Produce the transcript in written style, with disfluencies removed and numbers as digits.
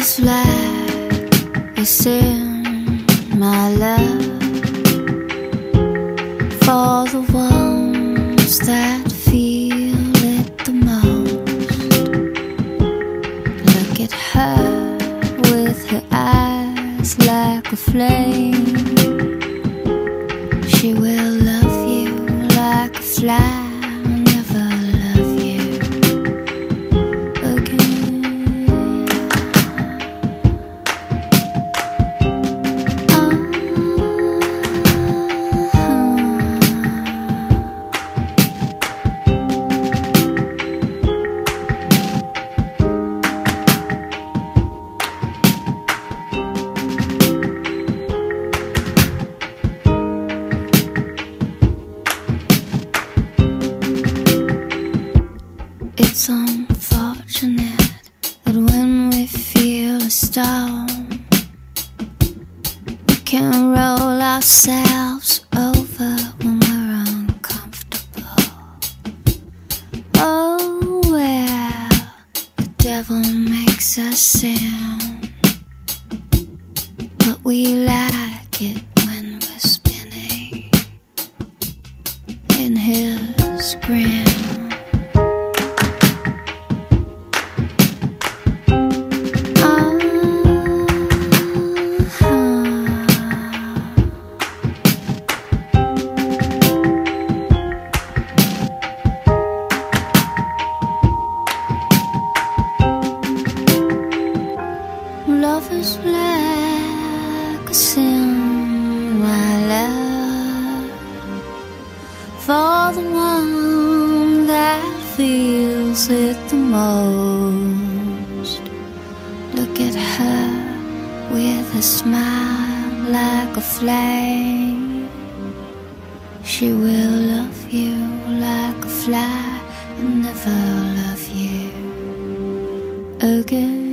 is like a sin, my love, for the ones that feel it the most. Look at her with her eyes like a flame. She will love you like a fly. It's unfortunate that when we feel a storm, we can roll ourselves over when we're uncomfortable. Oh, well, the devil makes us sin, but we like it when we're spinning in his grin. Love is like a sin, my love, for the one that feels it the most. Look at her with a smile like a flame. She will love you like a fly and never love you again.